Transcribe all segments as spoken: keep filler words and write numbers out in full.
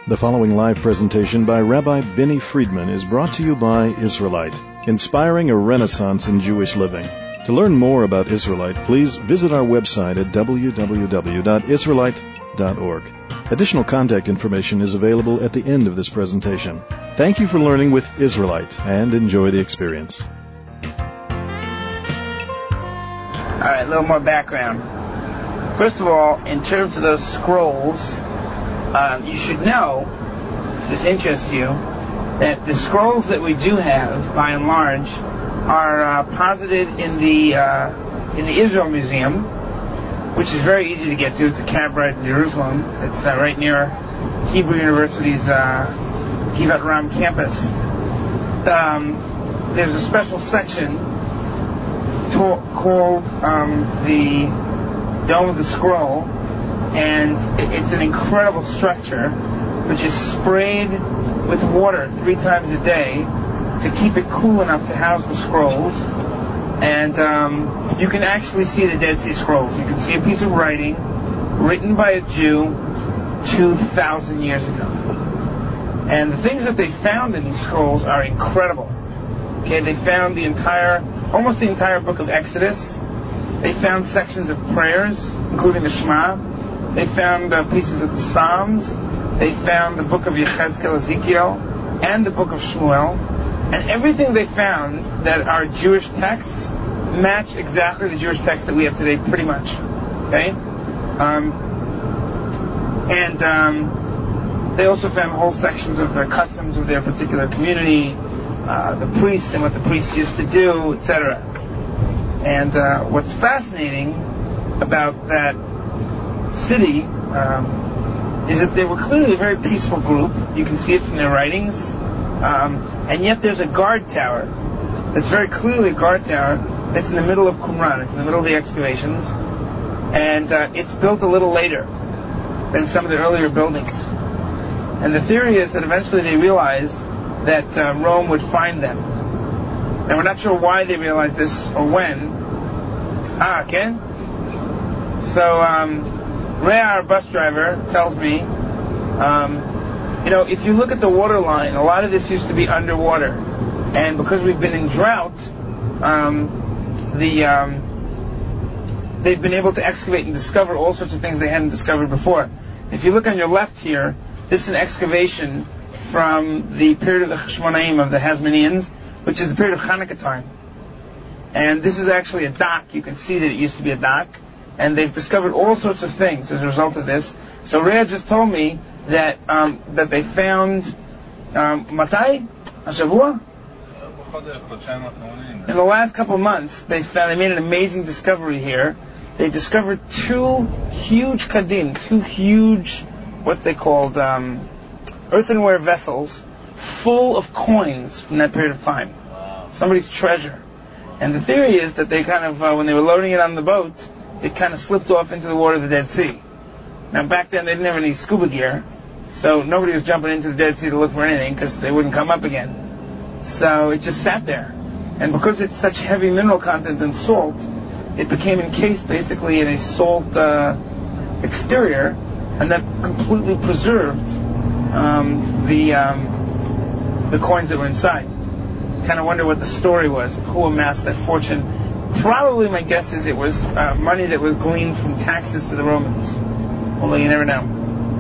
The following live presentation by Rabbi Benny Friedman is brought to you by Israelite, inspiring a renaissance in Jewish living. To learn more about Israelite, please visit our website at w w w dot israelite dot org. Additional contact information is available at the end of this presentation. Thank you for learning with Israelite, and enjoy the experience. All right, a little more background. First of all, in terms of those scrolls, um, you should know, if this interests you, that the scrolls that we do have, by and large, are uh, posited in the uh, in the Israel Museum, which is very easy to get to. It's a cab ride in Jerusalem. It's uh, right near Hebrew University's uh, Givat Ram campus. Um, there's a special section to- called um, the Dome of the Scroll, and it's an incredible structure which is sprayed with water three times a day to keep it cool enough to house the scrolls. And um, you can actually see the Dead Sea Scrolls. You can see a piece of writing written by a Jew two thousand years ago. And the things that they found in these scrolls are incredible. Okay, they found the entire, almost the entire book of Exodus. They found sections of prayers, including the Shema. They found uh, pieces of the Psalms. They found the book of Yechezkel, Ezekiel, and the book of Shmuel. And everything they found that are Jewish texts match exactly the Jewish texts that we have today, pretty much. Okay? Um, and um, they also found whole sections of the customs of their particular community, uh, the priests and what the priests used to do, et cetera. And uh, what's fascinating about that city um, is that they were clearly a very peaceful group. You can see it from their writings. Um, and yet there's a guard tower that's very clearly a guard tower that's in the middle of Qumran. It's in the middle of the excavations. And uh, it's built a little later than some of the earlier buildings. And the theory is that eventually they realized that uh, Rome would find them. And we're not sure why they realized this or when. Ah, Ken? So, um, Ray, our bus driver, tells me, um, you know, if you look at the water line, a lot of this used to be underwater. And because we've been in drought, um, the um, they've been able to excavate and discover all sorts of things they hadn't discovered before. If you look on your left here, this is an excavation from the period of the Cheshmonaim, of the Hasmoneans, which is the period of Hanukkah time. And this is actually a dock. You can see that it used to be a dock. And they've discovered all sorts of things as a result of this. So Rhea just told me that um, that they found um, Matai? Ashavua? In the last couple of months, they found they made an amazing discovery here. They discovered two huge kadim, two huge, what's they called, um, earthenware vessels full of coins from that period of time. Wow. Somebody's treasure. And the theory is that they kind of, uh, when they were loading it on the boat, it kind of slipped off into the water of the Dead Sea. Now back then they didn't have any scuba gear, so nobody was jumping into the Dead Sea to look for anything because they wouldn't come up again. So it just sat there. And because it's such heavy mineral content and salt, it became encased basically in a salt uh, exterior, and that completely preserved um, the um, the coins that were inside. Kind of wonder what the story was, who amassed that fortune. Probably my guess is it was uh, money that was gleaned from taxes to the Romans. Although you never know.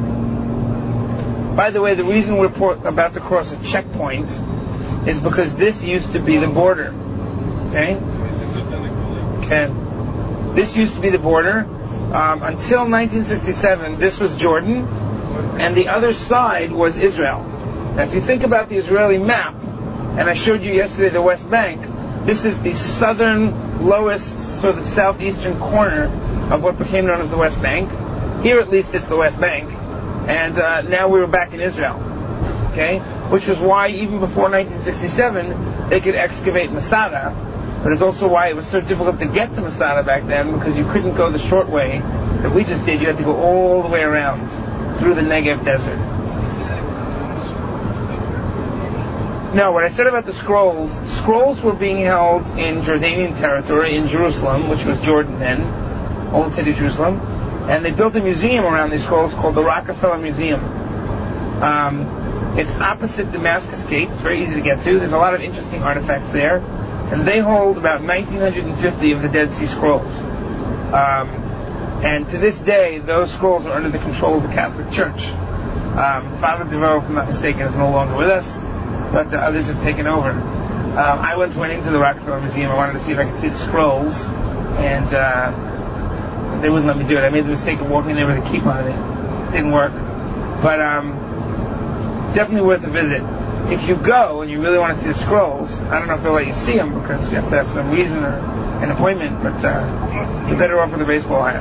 By the way, the reason we're por- about to cross a checkpoint is because this used to be the border. Okay? Okay. This used to be the border. Um, until nineteen sixty-seven, this was Jordan, and the other side was Israel. Now, if you think about the Israeli map, and I showed you yesterday the West Bank, this is the southern, lowest, sort of southeastern corner of what became known as the West Bank. Here, at least, it's the West Bank. And uh, now we were back in Israel. Okay? Which was why, even before nineteen sixty-seven, they could excavate Masada. But it's also why it was so difficult to get to Masada back then, because you couldn't go the short way that we just did. You had to go all the way around through the Negev desert. No, what I said about the scrolls, the scrolls were being held in Jordanian territory, in Jerusalem, which was Jordan then, old city of Jerusalem, and they built a museum around these scrolls called the Rockefeller Museum. Um, it's opposite Damascus Gate. It's very easy to get to. There's a lot of interesting artifacts there. And they hold about nineteen fifty of the Dead Sea Scrolls. Um, and to this day, those scrolls are under the control of the Catholic Church. Um, Father DeVoe, if I'm not mistaken, is no longer with us, but uh, others have taken over. Um, I once went into the Rockefeller Museum. I wanted to see if I could see the scrolls, and uh, they wouldn't let me do it. I made the mistake of walking there with a keep on it. It didn't work. But um, definitely worth a visit. If you go and you really want to see the scrolls, I don't know if they'll let you see them because you have to have some reason or an appointment, but uh, you're better off with a baseball hat.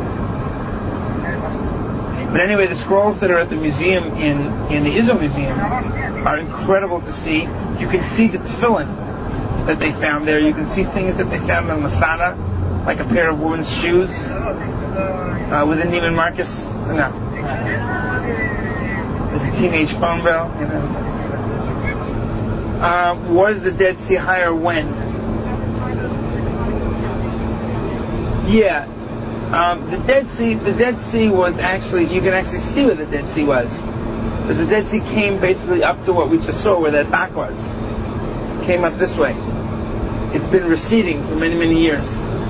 But anyway, the scrolls that are at the museum in, in the Israel Museum are incredible to see. You can see the tefillin that they found there. You can see things that they found on Masada, like a pair of women's shoes uh, within Neiman Marcus. No. There's a teenage phone bell, you know. Uh, was the Dead Sea higher when? Yeah. Um, the Dead Sea, the Dead Sea was actually, you can actually see where the Dead Sea was. Because the Dead Sea came basically up to what we just saw, where that dock was. It came up this way. It's been receding for many, many years.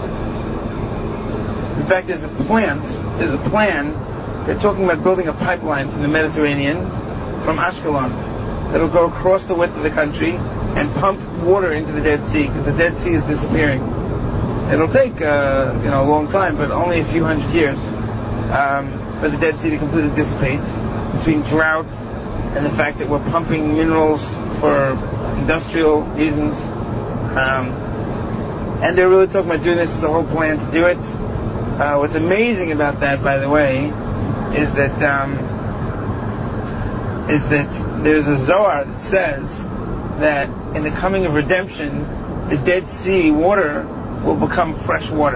In fact, there's a plant, there's a plan, they're talking about building a pipeline from the Mediterranean, from Ashkelon, that'll go across the width of the country and pump water into the Dead Sea, because the Dead Sea is disappearing. It'll take uh, you know a long time, but only a few hundred years um, for the Dead Sea to completely dissipate, between drought and the fact that we're pumping minerals for industrial reasons. Um, and they're really talking about doing this. It's a whole plan to do it. Uh, what's amazing about that, by the way, is that um, is that there's a Zohar that says that in the coming of redemption, the Dead Sea water will become fresh water.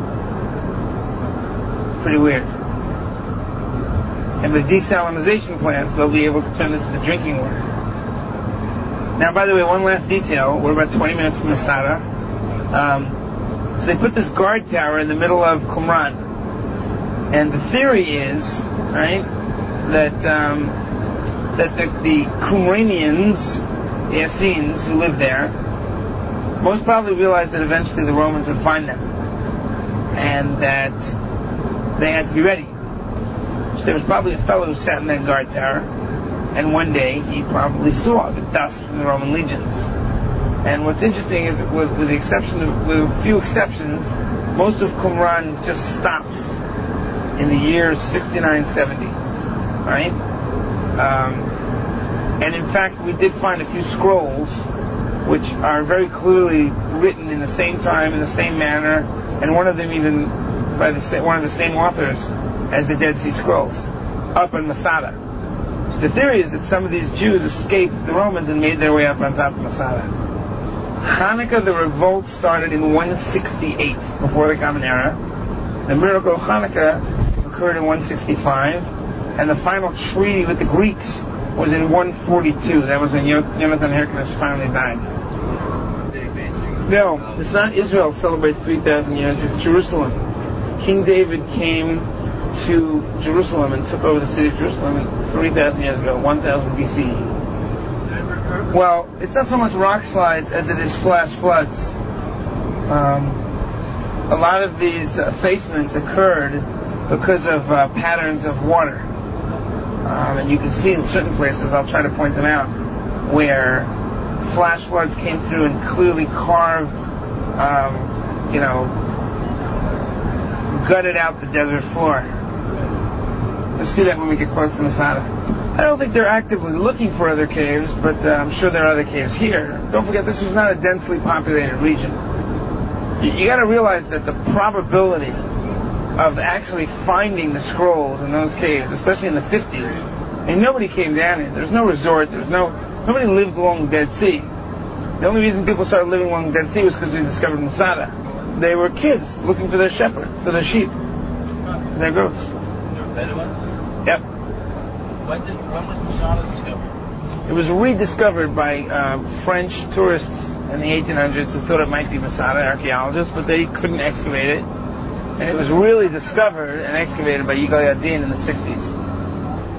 It's pretty weird. And with desalinization plants, they'll be able to turn this into drinking water. Now, by the way, one last detail. We're about twenty minutes from Masada. Um, so they put this guard tower in the middle of Qumran. And the theory is, right, that um, that the, the Qumranians, the Essenes who live there, most probably realized that eventually the Romans would find them, and that they had to be ready. So there was probably a fellow who sat in that guard tower, and one day he probably saw the dust from the Roman legions. And what's interesting is, with, with the exception of, with a few exceptions, most of Qumran just stops in the years sixty-nine seventy, right? Um, and in fact, we did find a few scrolls which are very clearly written in the same time, in the same manner, and one of them even by the one of the same authors as the Dead Sea Scrolls, up in Masada. So the theory is that some of these Jews escaped the Romans and made their way up on top of Masada. Hanukkah, the revolt, started in one sixty-eight, before the Common Era. The miracle of Hanukkah occurred in one sixty-five, and the final treaty with the Greeks was in one forty-two. That was when Jonathan Hyrcanus finally died. No, it's not Israel celebrates three thousand years, it's Jerusalem. King David came to Jerusalem and took over the city of Jerusalem three thousand years ago, one thousand B C E. Well, it's not so much rock slides as it is flash floods. Um, a lot of these effacements occurred because of uh, patterns of water. Um, and you can see in certain places, I'll try to point them out, where flash floods came through and clearly carved, um, you know, gutted out the desert floor. You'll see that when we get close to Masada. I don't think they're actively looking for other caves, but uh, I'm sure there are other caves here. Don't forget, this was not a densely populated region. You, you got to realize that the probability of actually finding the scrolls in those caves, especially in the fifties, and nobody came down here. There's no resort. There's no nobody lived along the Dead Sea. The only reason people started living along the Dead Sea was because we discovered Masada. They were kids looking for their shepherd, for their sheep, for their goats. Yep. When, did, when was Masada discovered? It was rediscovered by uh, French tourists in the eighteen hundreds who thought it might be Masada, archaeologists, but they couldn't excavate it. And it was really discovered and excavated by Yigal Yadin in the sixties.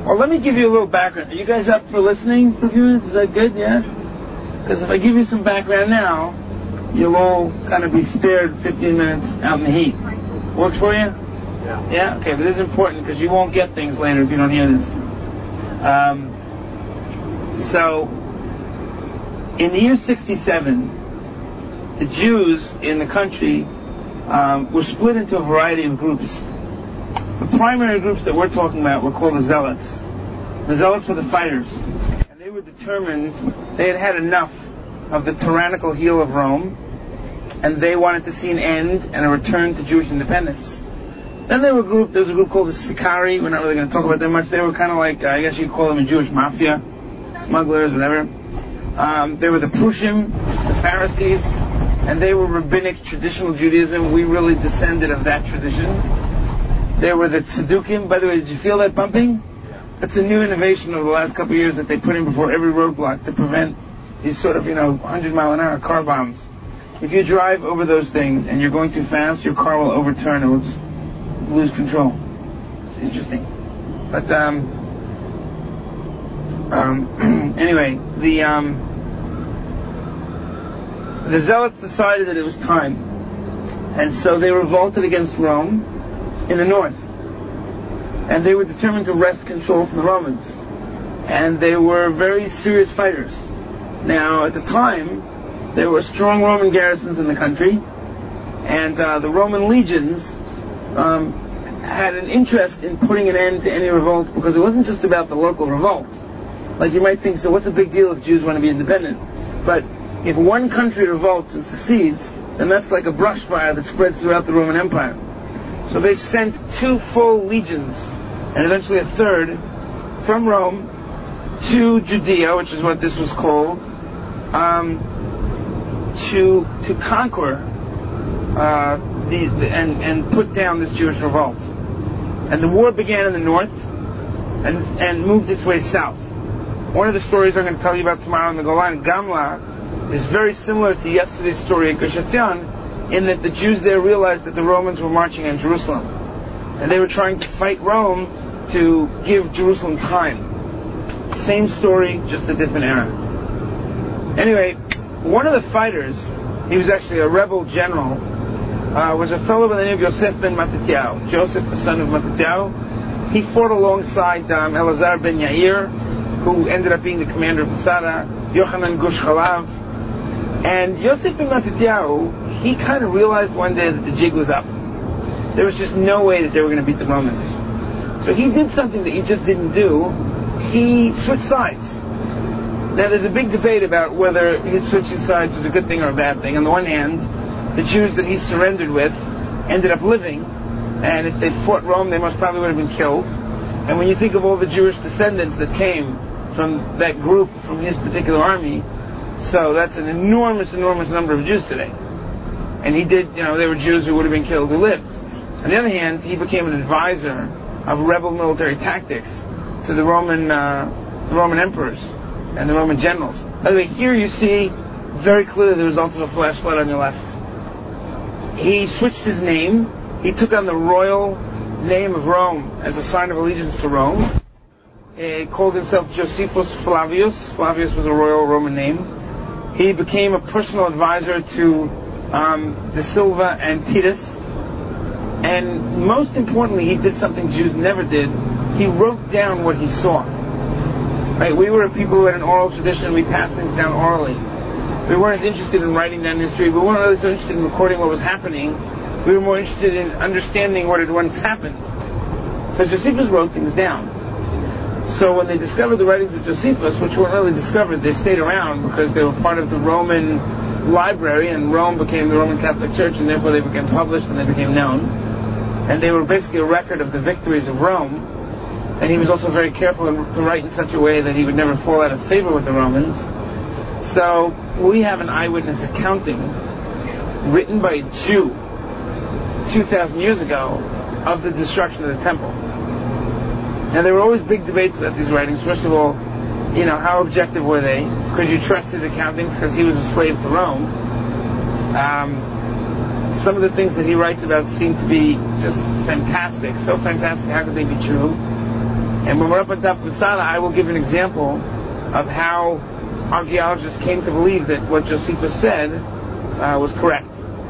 Well, let me give you a little background. Are you guys up for listening for a few minutes? Is that good? Yeah? Because if I give you some background now, you'll all kind of be spared fifteen minutes out in the heat. Works for you? Yeah. Yeah? Okay, but this is important because you won't get things later if you don't hear this. Um, so, in the year sixty-seven, the Jews in the country um, were split into a variety of groups. The primary groups that we're talking about were called the Zealots. The Zealots were the fighters. And they were determined, they had had enough of the tyrannical heel of Rome, and they wanted to see an end and a return to Jewish independence. Then there, were a group, there was a group called the Sicarii. We're not really going to talk about them much. They were kind of like, uh, I guess you'd call them a Jewish mafia, smugglers, whatever. Um, there were the Prushim, the Pharisees, and they were rabbinic traditional Judaism. We really descended of that tradition. There were the Tzaddukim. By the way, did you feel that bumping? That's a new innovation over the last couple of years that they put in before every roadblock to prevent these sort of, you know, one hundred mile an hour car bombs. If you drive over those things and you're going too fast, your car will overturn and will just lose control. It's interesting. But, um, um, anyway, the, um, the Zealots decided that it was time. And so they revolted against Rome in the north. And they were determined to wrest control from the Romans. And they were very serious fighters. Now, at the time, there were strong Roman garrisons in the country, and uh, the Roman legions um, had an interest in putting an end to any revolt, because it wasn't just about the local revolt. Like you might think, so what's the big deal if Jews want to be independent? But if one country revolts and succeeds, then that's like a brush fire that spreads throughout the Roman Empire. So they sent two full legions, and eventually a third, from Rome to Judea, which is what this was called, um, to to conquer uh, the, the and and put down this Jewish revolt. And the war began in the north and and moved its way south. One of the stories I'm going to tell you about tomorrow in the Golan, Gamla, is very similar to yesterday's story at Gush Etzion, in that the Jews there realized that the Romans were marching on Jerusalem, and they were trying to fight Rome to give Jerusalem time. Same story, just a different era. Anyway, one of the fighters, he was actually a rebel general, uh, was a fellow by the name of Yosef ben Mattatyahu. Joseph, the son of Mattatyahu. He fought alongside um, Elazar ben Yair, who ended up being the commander of Masada, Yochanan Gush Chalav. And Yosef ben Mattatyahu, he kind of realized one day that the jig was up. There was just no way that they were going to beat the Romans. So he did something that he just didn't do. He switched sides. Now there's a big debate about whether his switching sides was a good thing or a bad thing. On the one hand, the Jews that he surrendered with ended up living, and if they'd fought Rome, they most probably would have been killed. And when you think of all the Jewish descendants that came from that group, from his particular army, so that's an enormous, enormous number of Jews today. And he did, you know, there were Jews who would have been killed who lived. On the other hand, he became an advisor of rebel military tactics to the Roman, uh, the Roman emperors and the Roman generals. By the way, here you see very clearly the results of a flash flood on your left. He switched his name. He took on the royal name of Rome as a sign of allegiance to Rome. He called himself Josephus Flavius. Flavius was a royal Roman name. He became a personal advisor to um, De Silva and Titus. And most importantly, he did something Jews never did. He wrote down what he saw. Right? We were people who had an oral tradition. We passed things down orally. We weren't as interested in writing down history. We weren't really so interested in recording what was happening. We were more interested in understanding what had once happened. So Josephus wrote things down. So when they discovered the writings of Josephus, which weren't really discovered, they stayed around because they were part of the Roman library, and Rome became the Roman Catholic Church, and therefore they became published and they became known. And they were basically a record of the victories of Rome. And he was also very careful to write in such a way that he would never fall out of favor with the Romans. So we have an eyewitness accounting written by a Jew two thousand years ago of the destruction of the temple. Now there were always big debates about these writings. First of all, you know, how objective were they? Could you trust his accountings because he was a slave to Rome? Um, some of the things that he writes about seem to be just fantastic. So fantastic, how could they be true? And when we're up on top of Masada, I will give an example of how archaeologists came to believe that what Josephus said uh, was correct.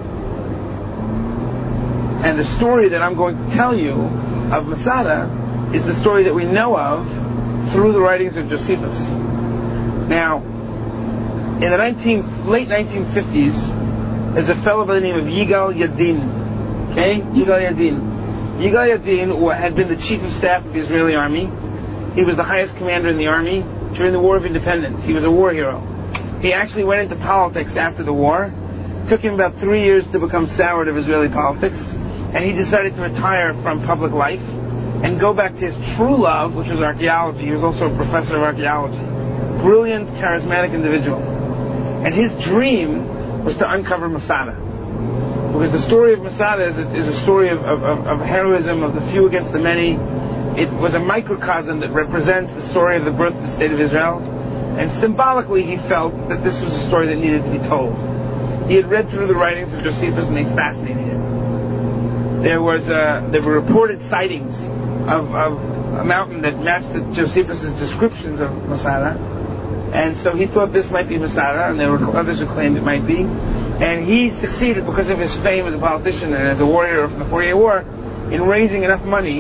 And the story that I'm going to tell you of Masada is the story that we know of through the writings of Josephus. Now, in the nineteen, late nineteen fifties, there's a fellow by the name of Yigal Yadin. Okay? Yigal Yadin. Yigal Yadin had been the chief of staff of the Israeli army. He was the highest commander in the army during the War of Independence. He was a war hero. He actually went into politics after the war. It took him about three years to become soured of Israeli politics. And he decided to retire from public life and go back to his true love, which was archaeology. He was also a professor of archaeology. Brilliant, charismatic individual. And his dream was to uncover Masada. Because the story of Masada is a, is a story of, of, of heroism, of the few against the many. It was a microcosm that represents the story of the birth of the State of Israel. And symbolically he felt that this was a story that needed to be told. He had read through the writings of Josephus and they fascinated him. There was a, there were reported sightings of, of a mountain that matched the, Josephus' descriptions of Masada. And so he thought this might be Masada, and there were others who claimed it might be. And he succeeded, because of his fame as a politician and as a warrior from the Forty-Year War, in raising enough money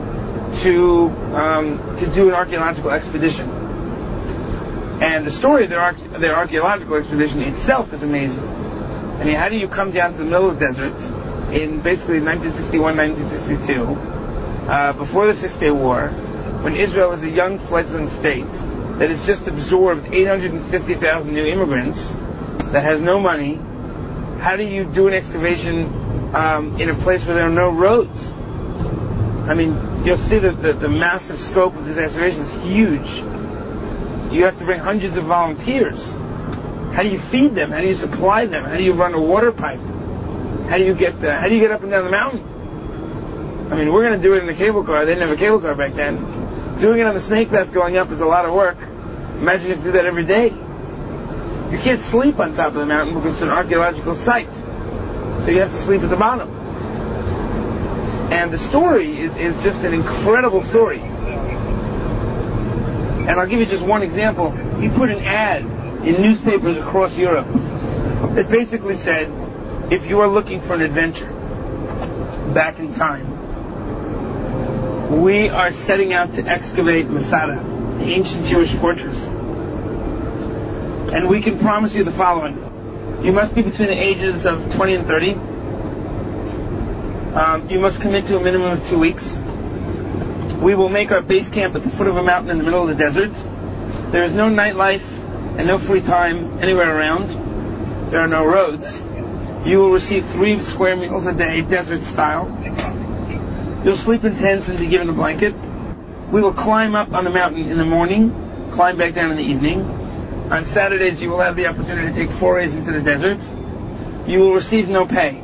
to um, to do an archaeological expedition. And the story of their, arche- their archaeological expedition itself is amazing. I mean, how do you come down to the middle of the desert in basically nineteen sixty-one, nineteen sixty-two, uh, before the Six Day War, when Israel is a young fledgling state that has just absorbed eight hundred fifty thousand new immigrants, that has no money? How do you do an excavation um, in a place where there are no roads? I mean, you'll see that the, the massive scope of this excavation is huge. You have to bring hundreds of volunteers. How do you feed them? How do you supply them? How do you run a water pipe? How do you get uh, How do you get up and down the mountain? I mean, we're going to do it in a cable car. They didn't have a cable car back then. Doing it on the snake path going up is a lot of work. Imagine if you do that every day. You can't sleep on top of the mountain because it's an archaeological site. So you have to sleep at the bottom. And the story is, is just an incredible story. And I'll give you just one example. He put an ad in newspapers across Europe that basically said, if you are looking for an adventure back in time, we are setting out to excavate Masada, the ancient Jewish fortress. And we can promise you the following. You must be between the ages of twenty and thirty. Um, you must commit to a minimum of two weeks. We will make our base camp at the foot of a mountain in the middle of the desert. There is no nightlife and no free time anywhere around. There are no roads. You will receive three square meals a day, desert style. You'll sleep in tents and be given a blanket. We will climb up on the mountain in the morning, climb back down in the evening. On Saturdays, you will have the opportunity to take forays into the desert. You will receive no pay.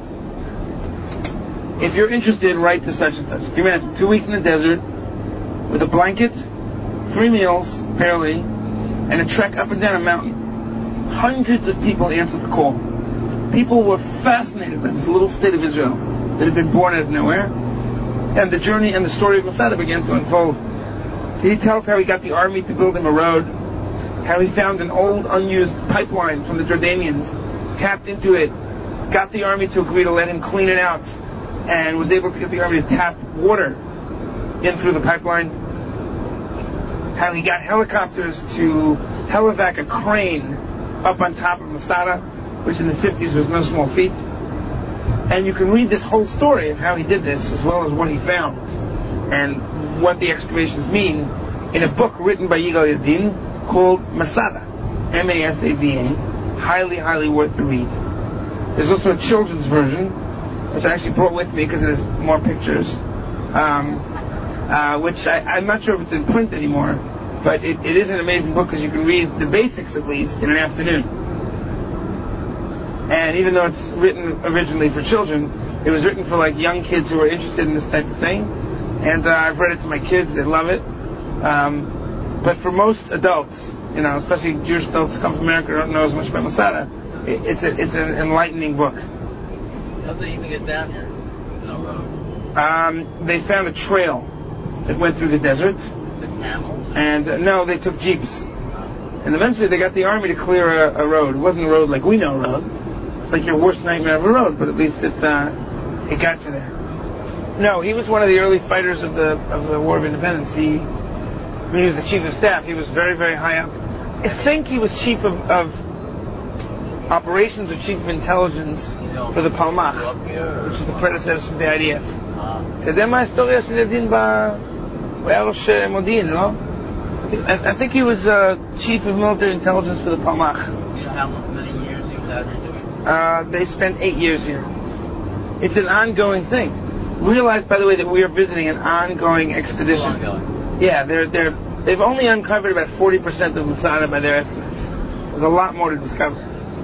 If you're interested, write to such and such. You imagine two weeks in the desert with a blanket, three meals, barely, and a trek up and down a mountain. Hundreds of people answered the call. People were fascinated by this little state of Israel that had been born out of nowhere. And the journey and the story of Masada began to unfold. He tells how he got the army to build him a road, how he found an old unused pipeline from the Jordanians, tapped into it, got the army to agree to let him clean it out, and was able to get the army to tap water in through the pipeline. How he got helicopters to helivac a crane up on top of Masada, which in the fifties was no small feat. And you can read this whole story of how he did this, as well as what he found, and what the excavations mean, in a book written by Yigal Yadin called Masada, M A S A D A, highly, highly worth the read. There's also a children's version, which I actually brought with me because it has more pictures, um, uh, which I, I'm not sure if it's in print anymore, but it, it is an amazing book because you can read the basics, at least, in an afternoon. And even though it's written originally for children, it was written for like young kids who are interested in this type of thing. And uh, I've read it to my kids; they love it. Um, but for most adults, you know, especially Jewish adults who come from America who don't know as much about Masada, it, it's a, it's an enlightening book. How did they even get down here? No road. Um, they found a trail that went through the desert. The camels? And uh, no, they took jeeps. And eventually they got the army to clear a, a road. It wasn't a road like we know a road. It's like your worst nightmare of a road, but at least it uh, it got you there. No, he was one of the early fighters of the of the War of Independence. He, when he was the chief of staff, he was very, very high up. I think he was chief of, of operations or chief of intelligence for the Palmach, which is the predecessor of the I D F. אתה יודע מה ההיסטוריה של ידין ב... הוא היה ראש מודיעין, לא? I think he was uh, chief of military intelligence for the Palmach. Do you know how many years he was out there doing? Uh, they spent eight years here. It's an ongoing thing. Realize, by the way, that we are visiting an ongoing expedition. Ongoing. Yeah, they're they're they've only uncovered about forty percent of Masada by their estimates. There's a lot more to discover.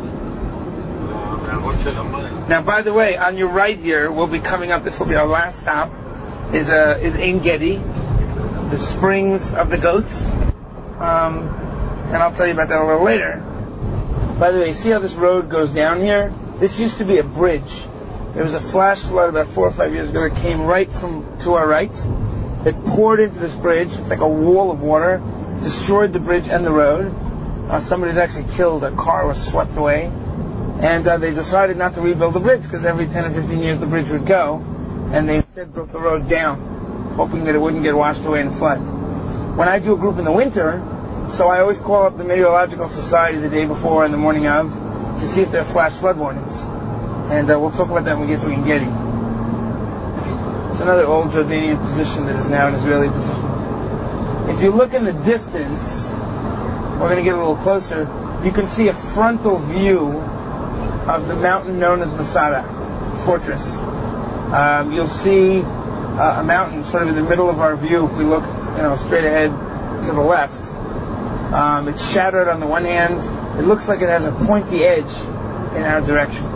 Now, by the way, on your right here, we'll be coming up. This will be our last stop. Is uh, is Ein Gedi, the springs of the goats, um, and I'll tell you about that a little later. By the way, see how this road goes down here? This used to be a bridge. There was a flash flood about four or five years ago that came right from to our right. It poured into this bridge. It's like a wall of water, destroyed the bridge and the road. Uh, somebody's actually killed. A car was swept away. And uh, they decided not to rebuild the bridge because every ten or fifteen years the bridge would go. And they instead built the road down, hoping that it wouldn't get washed away in the flood. When I do a group in the winter, so I always call up the Meteorological Society the day before and the morning of to see if there are flash flood warnings. And uh, we'll talk about that when we get to Ein Gedi. It's another old Jordanian position that is now an Israeli position. If you look in the distance, we're going to get a little closer, you can see a frontal view of the mountain known as Masada Fortress. Um, you'll see uh, a mountain sort of in the middle of our view if we look, you know, straight ahead to the left. Um, it's shadowed on the one hand. It looks like it has a pointy edge in our direction.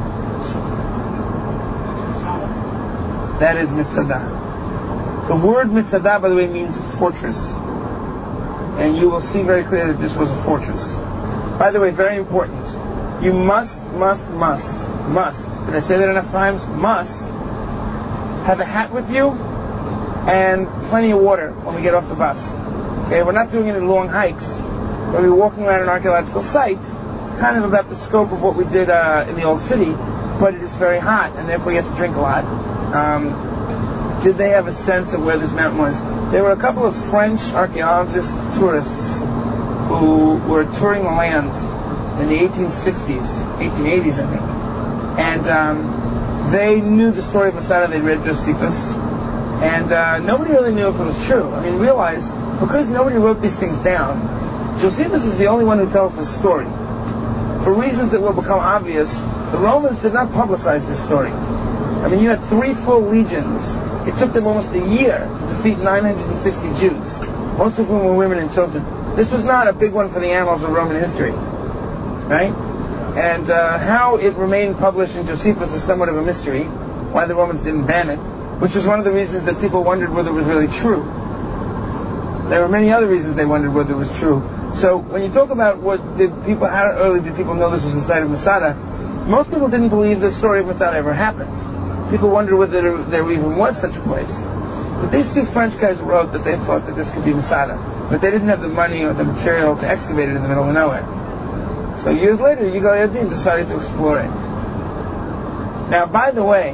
That is Mitzada. The word Mitzada, by the way, means fortress. And you will see very clearly that this was a fortress. By the way, very important. You must, must, must, must, did I say that enough times? Must have a hat with you and plenty of water when we get off the bus. Okay, we're not doing any long hikes. We'll be walking around an archaeological site, kind of about the scope of what we did uh, in the old city, but it is very hot, and therefore you have to drink a lot. Um, did they have a sense of where this mountain was? There were a couple of French archaeologist tourists who were touring the land in the eighteen sixties, eighteen eighties, I think. And um, they knew the story of Masada. They read Josephus. And uh, nobody really knew if it was true. I mean, realize, because nobody wrote these things down, Josephus is the only one who tells the story. For reasons that will become obvious, the Romans did not publicize this story. I mean, you had three full legions. It took them almost a year to defeat nine hundred sixty Jews, most of whom were women and children. This was not a big one for the annals of Roman history. Right? And uh, how it remained published in Josephus is somewhat of a mystery, why the Romans didn't ban it, which was one of the reasons that people wondered whether it was really true. There were many other reasons they wondered whether it was true. So when you talk about what did people, how early did people know this was the site of Masada, most people didn't believe the story of Masada ever happened. People wondered whether there, there even was such a place. But these two French guys wrote that they thought that this could be Masada, but they didn't have the money or the material to excavate it in the middle of nowhere. So years later, Yigal Yadin decided to explore it. Now, by the way,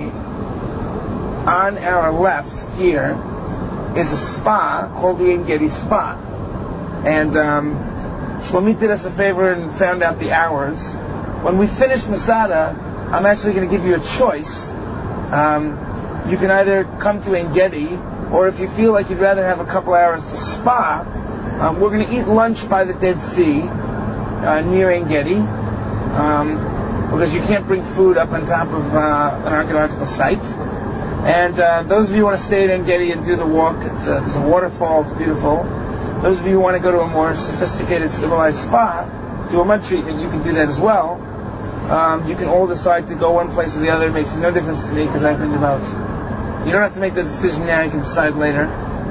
on our left here is a spa called the Ein Gedi Spa. And um, Shlomi did us a favor and found out the hours. When we finish Masada, I'm actually going to give you a choice. Um, you can either come to Ein Gedi, or if you feel like you'd rather have a couple hours to spa, um, we're going to eat lunch by the Dead Sea. Uh, near Ein Gedi, um, because you can't bring food up on top of uh, an archaeological site. And uh, those of you who want to stay at Ein Gedi and do the walk, it's a, it's a waterfall, it's beautiful. Those of you who want to go to a more sophisticated, civilized spa, do a mud treatment, you can do that as well. Um, you can all decide to go one place or the other. It makes no difference to me because I've been to both. You don't have to make the decision now, you can decide later.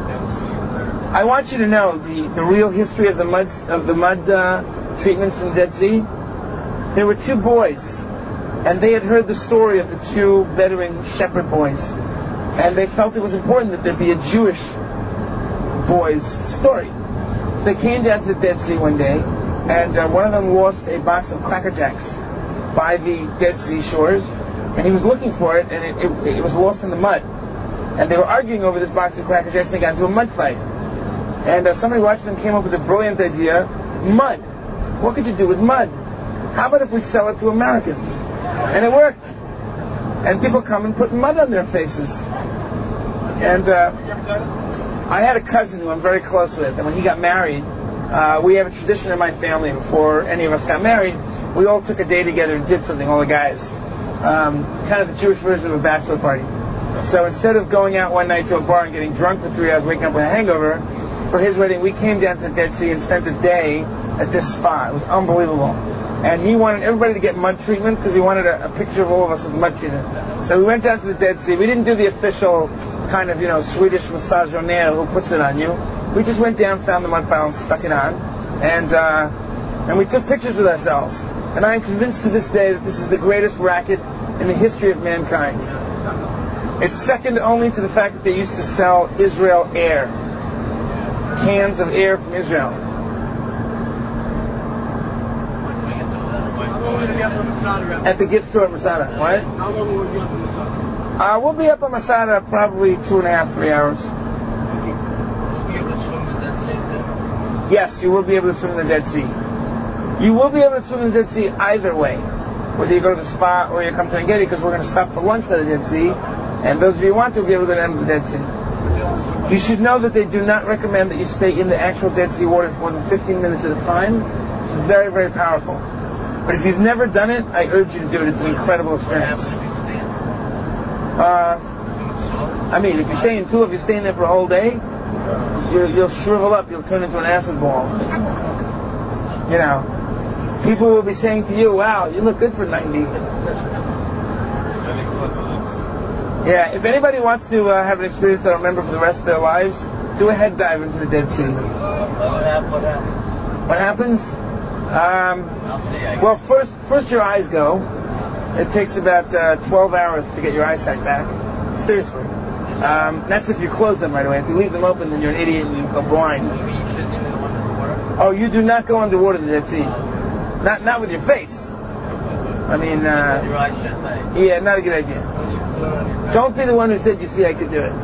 I want you to know the, the real history of the mud, of the mud uh, treatments from the Dead Sea. There were two boys, and they had heard the story of the two Bedouin shepherd boys, and they felt it was important that there be a Jewish boy's story. they came down to the Dead Sea one day, and uh, one of them lost a box of Cracker Jacks by the Dead Sea shores, and he was looking for it, and it, it, it was lost in the mud. And they were arguing over this box of Cracker Jacks, and they got into a mud fight. And uh, somebody watching them came up with a brilliant idea: mud. What could you do with mud? How about if we sell it to Americans? And it worked. And people come and put mud on their faces. And uh, I had a cousin who I'm very close with, and when he got married, uh, we have a tradition in my family. Before any of us got married, we all took a day together and did something, all the guys. Um, kind of the Jewish version of a bachelor party. So instead of going out one night to a bar and getting drunk for three hours, waking up with a hangover, for his wedding, we came down to the Dead Sea and spent a day at this spot. It was unbelievable. And he wanted everybody to get mud treatment because he wanted a, a picture of all of us with mud treatment. So we went down to the Dead Sea. We didn't do the official kind of, you know, Swedish massageonaire who puts it on you. We just went down, found the mud pile, and stuck it on. And, uh, and we took pictures with ourselves. And I am convinced to this day that this is the greatest racket in the history of mankind. It's second only to the fact that they used to sell Israel air. Cans of air from Israel. At the gift store at Masada. What? How long will you be up in Masada? Uh, we'll be up at Masada probably two and a half, three hours. Will you be able to swim in the Dead Sea then? Yes, you will be able to swim in the Dead Sea. You will be able to swim in the Dead Sea either way. Whether you go to the spa or you come to Engedi, because we're going to stop for lunch by the Dead Sea. And those of you who want to will be able to go down to the Dead Sea. You should know that they do not recommend that you stay in the actual Dead Sea water for more than fifteen minutes at a time. It's very, very powerful. But if you've never done it, I urge you to do it. It's an incredible experience. Uh, I mean, if you stay in Tula, if you're staying there for a whole day, you'll, you'll shrivel up. You'll turn into an acid ball. You know, people will be saying to you, "Wow, you look good for ninety." Yeah, if anybody wants to uh, have an experience they'll remember for the rest of their lives, do a head dive into the Dead Sea. What happens? What happens? Um, I'll see. I well, first, first your eyes go. It takes about uh, twelve hours to get your eyesight back. Seriously. Um, that's if you close them right away. If you leave them open, then you're an idiot and you go blind. You mean you shouldn't even go under the water? Oh, you do not go underwater in the Dead Sea. Not, not with your face. I mean, uh, Your eyes shut tight. yeah, not a good idea. Don't be the one who said, "You see, I could do it."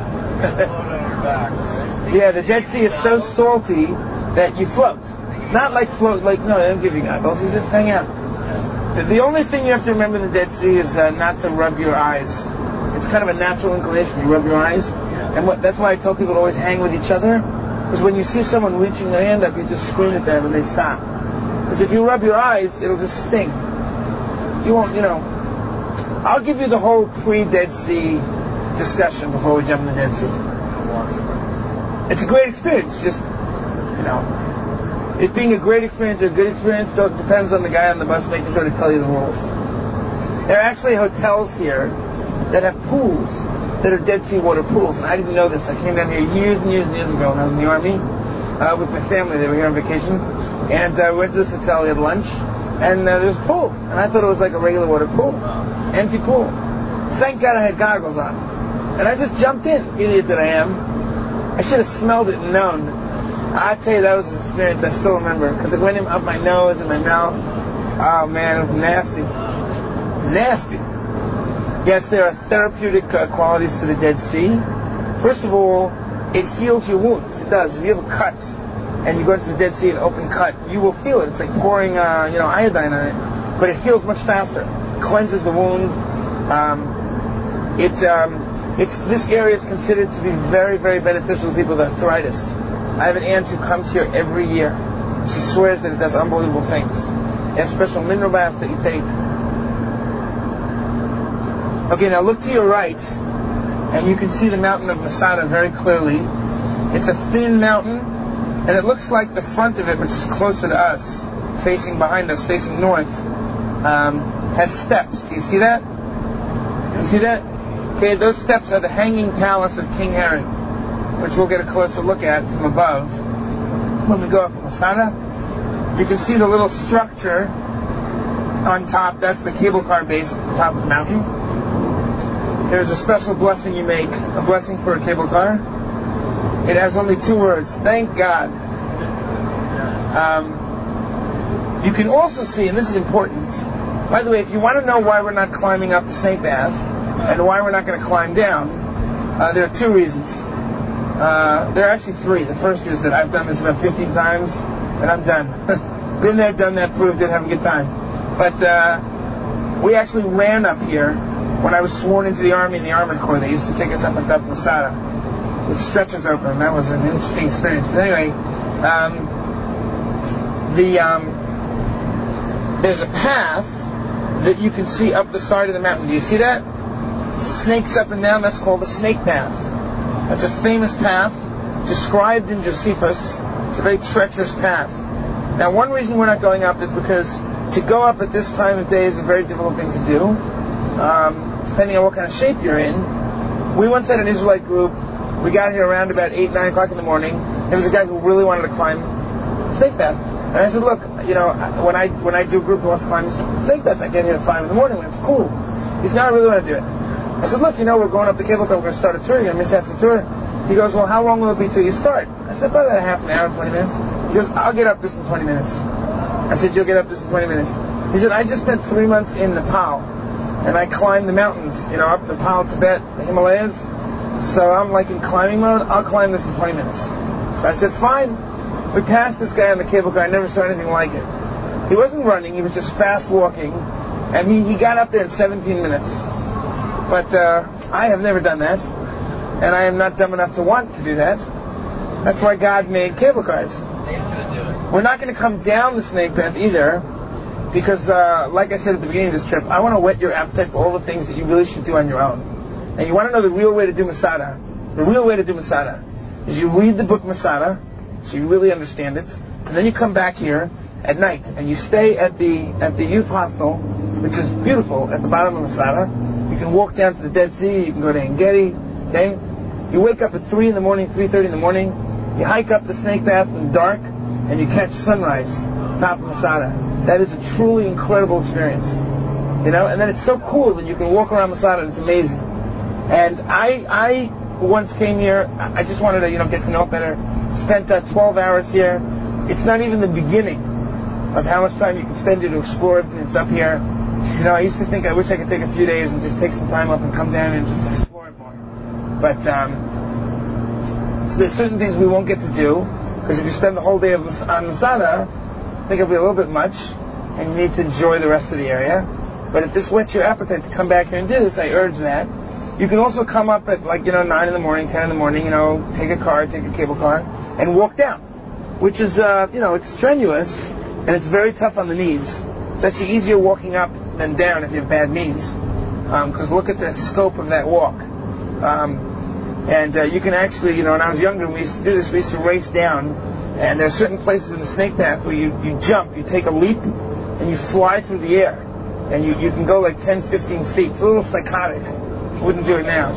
Yeah, the Dead Sea is so salty that you float. Not like float, like, no, they don't give you goggles, you just hang out. The, the only thing you have to remember in the Dead Sea is uh, not to rub your eyes. It's kind of a natural inclination, you rub your eyes. And what, that's why I tell people to always hang with each other. Because when you see someone reaching their hand up, you just scream at them and they stop. Because if you rub your eyes, it'll just sting. You won't, you know. I'll give you the whole pre-Dead Sea discussion before we jump in the Dead Sea. It's a great experience, just, you know. It being a great experience or a good experience it depends on the guy on the bus making sure to tell you the rules. There are actually hotels here that have pools that are Dead Sea water pools, and I didn't know this. I came down here years and years and years ago when I was in the Army uh, with my family. They were here on vacation, and uh, we went to this hotel, we had lunch, and uh, there's a pool, and I thought it was like a regular water pool. Empty pool. Thank God I had goggles on. And I just jumped in, idiot that I am. I should have smelled it and known. I tell you, that was an experience I still remember, because it went in up my nose and my mouth. Oh man, it was nasty. Nasty. Yes, there are therapeutic uh, qualities to the Dead Sea. First of all, it heals your wounds. It does. If you have a cut and you go into the Dead Sea, an open cut, you will feel it. It's like pouring, uh, you know, iodine on it. But it heals much faster. It cleanses the wound. Um, it, um, it's this area is considered to be very, very beneficial to people with arthritis. I have an aunt who comes here every year. She swears that it does unbelievable things. They have special mineral baths that you take. Okay, now look to your right, and you can see the mountain of Masada very clearly. It's a thin mountain, and it looks like the front of it, which is closer to us, facing behind us, facing north, um, has steps. Do you see that? You see that? Okay, those steps are the hanging palace of King Herod, which we'll get a closer look at from above. When we go up Masada, you can see the little structure on top. That's the cable car base at the top of the mountain. There's a special blessing you make, a blessing for a cable car. It has only two words: thank God. Um, you can also see, and this is important, by the way, if you want to know why we're not climbing up the snake path and why we're not going to climb down, uh, there are two reasons. Uh, there are actually three. The first is that I've done this about fifteen times and I'm done. Been there, done that, proved it, have a good time. But uh, we actually ran up here when I was sworn into the Army in the Armored Corps. They used to take us up on top of Masada with stretchers open. That was an interesting experience. But anyway, um, the um, there's a path that you can see up the side of the mountain. Do you see that? Snakes up and down. That's called the snake path. That's a famous path described in Josephus. It's a very treacherous path. Now, one reason we're not going up is because to go up at this time of day is a very difficult thing to do, um, depending on what kind of shape you're in. We once had an Israelite group. We got here around about eight, nine o'clock in the morning. There was a guy who really wanted to climb the snake path. And I said, look, you know, when I when I do a group who wants to climb the snake path, I get here at five in the morning when it's cool. He said, no, I really want to do it. I said, look, you know, we're going up the cable car. We're going to start a tour. You're going to miss half the tour. He goes, well, how long will it be till you start? I said, about a half an hour, twenty minutes. He goes, I'll get up this in twenty minutes. I said, you'll get up this in twenty minutes. He said, I just spent three months in Nepal, and I climbed the mountains, you know, up Nepal, Tibet, the Himalayas. So I'm like in climbing mode. I'll climb this in twenty minutes. So I said, fine. We passed this guy on the cable car. I never saw anything like it. He wasn't running. He was just fast walking. And he, he got up there in seventeen minutes. But uh, I have never done that. And I am not dumb enough to want to do that. That's why God made cable cars. We're not going to come down the snake path either. Because, uh, like I said at the beginning of this trip, I want to whet your appetite for all the things that you really should do on your own. And you want to know the real way to do Masada. The real way to do Masada is you read the book Masada, so you really understand it, and then you come back here at night and you stay at the at the youth hostel, which is beautiful at the bottom of Masada. You can walk down to the Dead Sea. You can go to Engedi. Okay, you wake up at three in the morning, three thirty in the morning. You hike up the snake path in the dark, and you catch sunrise top of Masada. That is a truly incredible experience, you know. And then it's so cool that you can walk around Masada. And it's amazing. And I I once came here. I just wanted to you know get to know it better. Spent uh, twelve hours here. It's not even the beginning of how much time you can spend here to explore everything that's up here. You know, I used to think I wish I could take a few days and just take some time off and come down and just explore it more. But um, so there's certain things we won't get to do because if you spend the whole day of, on Masada, I think it'll be a little bit much, and you need to enjoy the rest of the area. But if this whets your appetite to come back here and do this, I urge that. You can also come up at like, you know, nine in the morning, ten in the morning, you know, take a car, take a cable car, and walk down. Which is, uh, you know, it's strenuous, and it's very tough on the knees. It's actually easier walking up than down if you have bad knees. Because um, look at the scope of that walk. Um, and uh, you can actually, you know, when I was younger, we used to do this, we used to race down, and there are certain places in the snake path where you, you jump, you take a leap, and you fly through the air. And you, you can go like ten, fifteen feet. It's a little psychotic. Wouldn't do it now.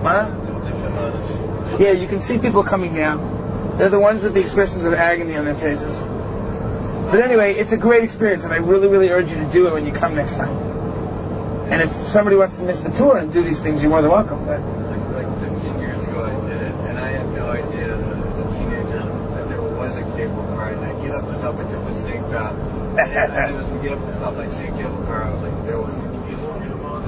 Huh? Yeah, you can see people coming down. They're the ones with the expressions of agony on their faces. But anyway, it's a great experience, and I really, really urge you to do it when you come next time. And if somebody wants to miss the tour and do these things, you're more than welcome. But like, like fifteen years ago I did it, and I had no idea as a teenager that there was a cable car, and I get up the top, I took the snake path, and I knew as we get up the top, I see a cable car, I was like, there was a cable car.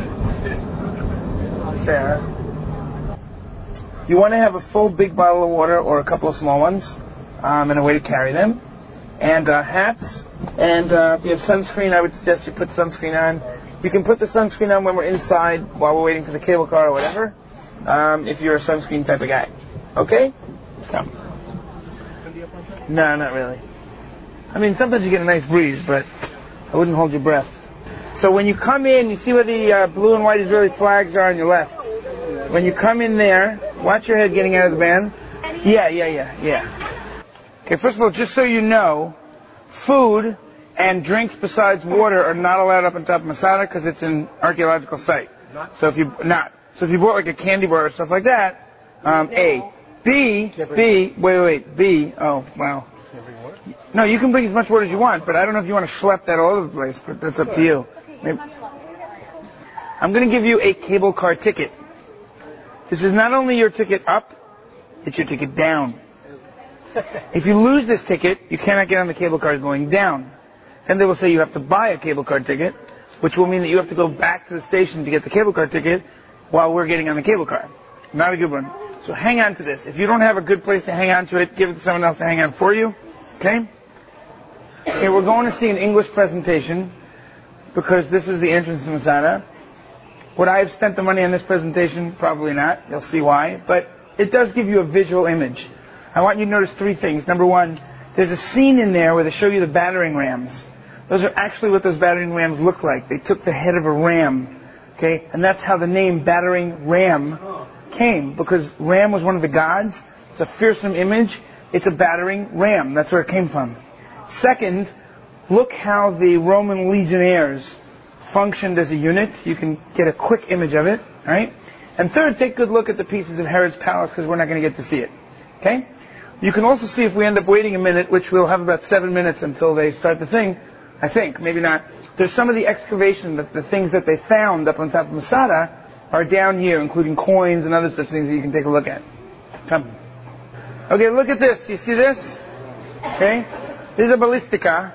Fair. You want to have a full big bottle of water or a couple of small ones, um, and a way to carry them, and uh, hats, and uh, if you have sunscreen, I would suggest you put sunscreen on. You can put the sunscreen on when we're inside while we're waiting for the cable car or whatever, um, if you're a sunscreen type of guy. Okay? Come. No, not really. I mean, sometimes you get a nice breeze, but I wouldn't hold your breath. So when you come in, you see where the uh, blue and white Israeli flags are on your left. When you come in there, watch your head getting out of the band. Yeah, yeah, yeah, yeah. Okay, first of all, just so you know, food and drinks besides water are not allowed up on top of Masada because it's an archaeological site. So if you not, so if you bought like a candy bar or stuff like that, um, A, B, B, wait, wait, wait, B. Oh, wow. No, you can bring as much water as you want, but I don't know if you want to schlep that all over the place. But that's up to you. Maybe. I'm going to give you a cable car ticket. This is not only your ticket up, it's your ticket down. If you lose this ticket, you cannot get on the cable car going down. Then they will say you have to buy a cable car ticket, which will mean that you have to go back to the station to get the cable car ticket while we're getting on the cable car. Not a good one. So hang on to this. If you don't have a good place to hang on to it, give it to someone else to hang on for you. Okay? Okay, we're going to see an English presentation because this is the entrance to Masada. Would I have spent the money on this presentation? Probably not. You'll see why. But it does give you a visual image. I want you to notice three things. Number one, there's a scene in there where they show you the battering rams. Those are actually what those battering rams look like. They took the head of a ram. Okay? And that's how the name battering ram came, because ram was one of the gods. It's a fearsome image. It's a battering ram. That's where it came from. Second, look how the Roman legionnaires functioned as a unit. You can get a quick image of it. Right? And third, take a good look at the pieces of Herod's palace, because we're not going to get to see it. Okay? You can also see, if we end up waiting a minute, which we'll have about seven minutes until they start the thing, I think, maybe not. There's some of the excavation, the, the things that they found up on top of Masada are down here, including coins and other such things that you can take a look at. Come. Okay, look at this. You see this? Okay? These are ballistica.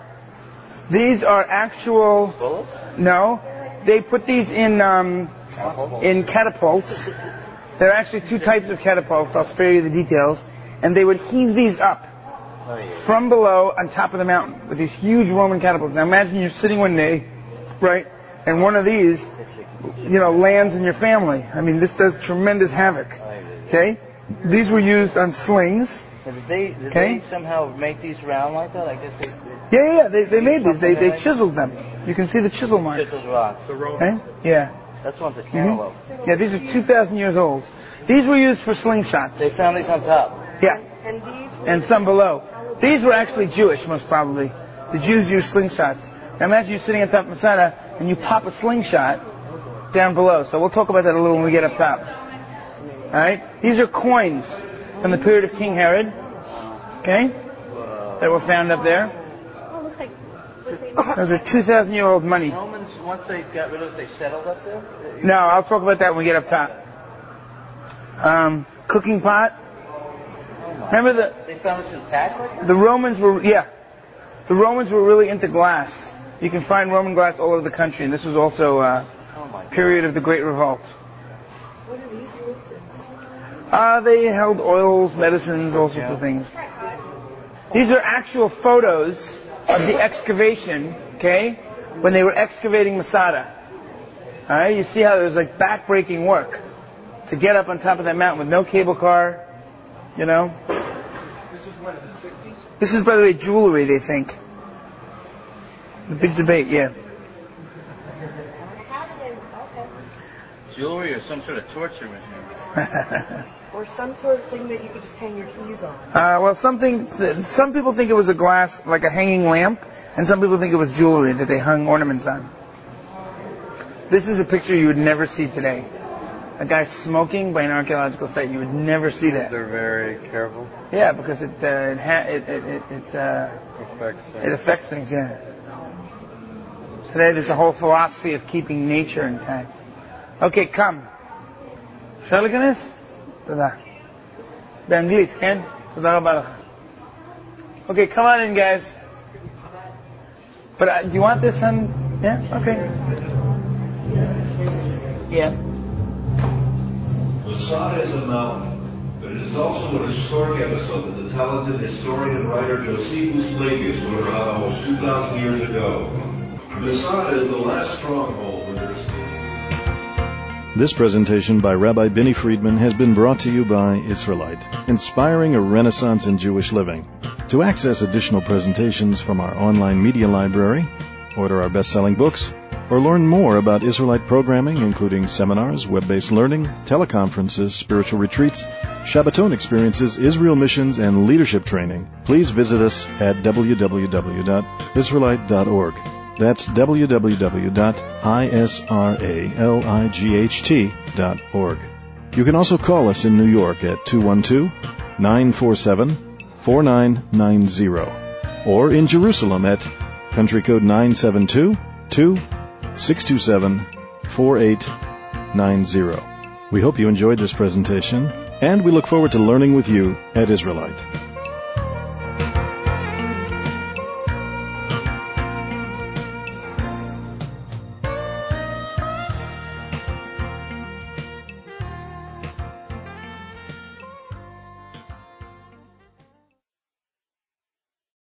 These are actual... Bullets? No. They put these in um, in catapults. There are actually two types of catapults. I'll spare you the details. And they would heave these up from below on top of the mountain with these huge Roman catapults. Now imagine you're sitting one day, right, and one of these, you know, lands in your family. I mean, this does tremendous havoc. Okay? These were used on slings. Did they, did okay? they somehow make these round like that? I guess they... they yeah, yeah, they, they made these. They, they chiseled them. You can see the chisel marks. Chiseled rocks. Okay? Yeah. That's one's a cantaloupe. Mm-hmm. Yeah, these are two thousand years old. These were used for slingshots. They found these on top. Yeah. And, these and some below. These were actually Jewish, most probably. The Jews used slingshots. Now imagine you're sitting on top of Masada and you pop a slingshot down below. So we'll talk about that a little when we get up top. Alright? These are coins from the period of King Herod. Okay? That were found up there. Oh, looks like... Those are two thousand year old money. Romans, once they got rid of it, they settled up there? No, I'll talk about that when we get up top. Um, cooking pot. Remember the... They found this intact like that? The Romans were, yeah. The Romans were really into glass. You can find Roman glass all over the country, and this was also a uh, period of the Great Revolt. What are these things? Uh, they held oils, medicines, all sorts yeah. of things. These are actual photos of the excavation, okay, when they were excavating Masada. Alright, you see how there was like back-breaking work to get up on top of that mountain with no cable car, you know. This was what, in the sixties? This is, by the way, jewelry, they think. The big debate, yeah. Jewelry or some sort of torture machine? Or some sort of thing that you could just hang your keys on. Uh, well, something, th- some people think it was a glass, like a hanging lamp, and some people think it was jewelry that they hung ornaments on. This is a picture you would never see today. A guy smoking by an archaeological site, you would never see that. They're very careful. Yeah, because it uh, it, ha- it it it it, uh, affects things. it affects things. Yeah. Today there's a whole philosophy of keeping nature intact. Okay, come. אפשר להיכנס? תודה. באנגלית, כן? תודה רבה לך. Okay, come on in, guys. But uh, do you want this on? Yeah. Okay. Yeah. Masada is a mountain, but it is also a historic episode that the talented historian and writer Josephus Flavius wrote about almost two thousand years ago. Masada is the last stronghold where there's... This presentation by Rabbi Benny Friedman has been brought to you by Israelite, inspiring a renaissance in Jewish living. To access additional presentations from our online media library, order our best-selling books, or learn more about Israelite programming, including seminars, web-based learning, teleconferences, spiritual retreats, Shabbaton experiences, Israel missions, and leadership training, please visit us at w w w dot israelite dot org. That's w w w dot israelight dot org. You can also call us in New York at two one two, nine four seven, four nine nine zero, or in Jerusalem at country code nine seven two, two six two seven, four eight nine zero. We hope you enjoyed this presentation, and we look forward to learning with you at Israelite.